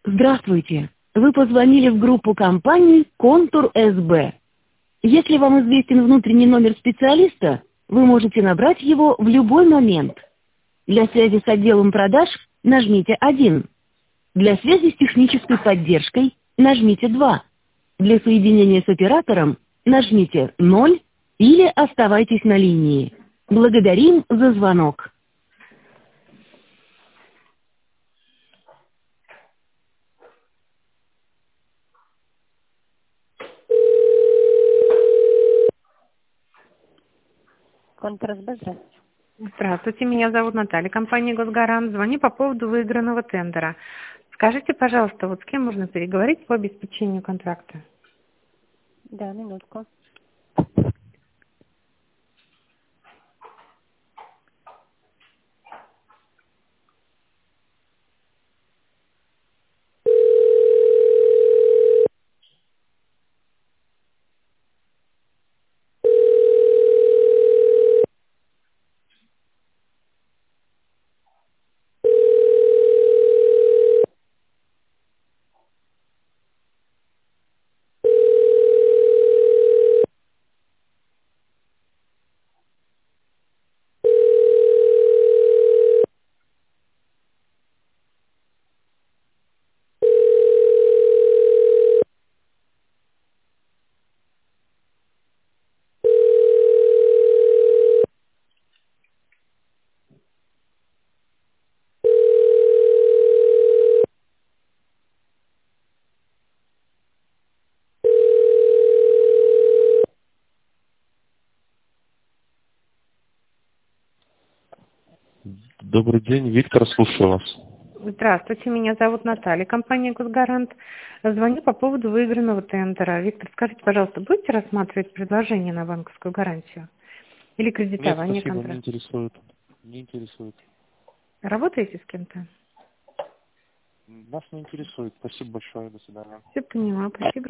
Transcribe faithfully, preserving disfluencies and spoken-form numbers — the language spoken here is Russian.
Здравствуйте. Вы позвонили в группу компаний «Контур эс бэ». Если вам известен внутренний номер специалиста, вы можете набрать его в любой момент. Для связи с отделом продаж нажмите один. Для связи с технической поддержкой нажмите два. Для соединения с оператором нажмите ноль или оставайтесь на линии. Благодарим за звонок. Контур эс бэ, здравствуйте. Здравствуйте, меня зовут Наталья, компания «Госгарант». Звоню по поводу выигранного тендера. Скажите, пожалуйста, вот с кем можно переговорить по обеспечению контракта? Да, минутку. Добрый день, Виктор, слушаю вас. Здравствуйте, меня зовут Наталья, компания «Госгарант». Звоню по поводу выигранного тендера. Виктор, скажите, пожалуйста, будете рассматривать предложение на банковскую гарантию или Нет, кредитование спасибо, не контракта? интересует. Не интересует. Работаете с кем-то? Нас не интересует. Спасибо большое, до свидания. Все поняла, спасибо.